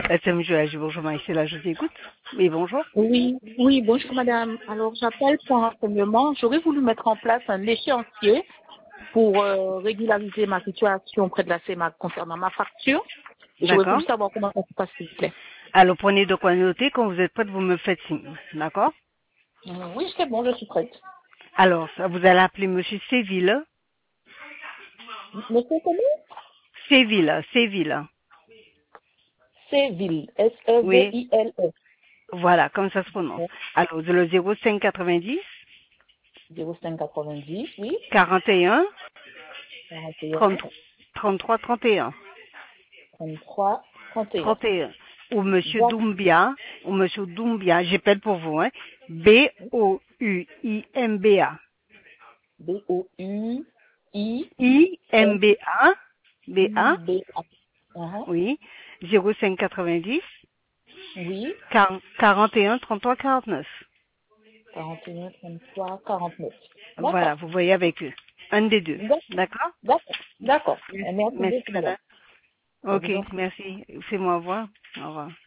SM Joël, bonjour Maïsela, je t'écoute. Oui, bonjour. Oui, oui, bonjour madame. Alors j'appelle pour un renseignement. J'aurais voulu mettre en place un échéancier pour régulariser ma situation auprès de la CEMAC concernant ma facture. Et j'aurais D'accord. voulu savoir comment ça se passe, s'il vous plaît. Alors, prenez de quoi noter. Quand vous êtes prête, vous me faites signe. D'accord. Oui, c'est bon, je suis prête. Alors, ça, vous allez appeler Monsieur Séville. Monsieur comment? Séville, Séville. Séville, Oui, S-E-V-I-L-E. voilà, comme ça se prononce. Alors, le 05 90 0590, oui. 41 41, 33 33 31 33, 31. 31. Ou Monsieur D'accord. Doumbia, j'appelle pour vous, hein. Bouimba. B-O-U-I-M-B-A. IMBA, BA, Uh-huh. oui, 05 90 Oui. 41 33 49. 41, 33, 49. Voilà, D'accord. vous voyez avec eux. Un des deux. D'accord. D'accord? D'accord. D'accord. Merci, Merci merci beaucoup, madame. madame. Je Ok, vous en prie. merci. Fais-moi voir. Au revoir.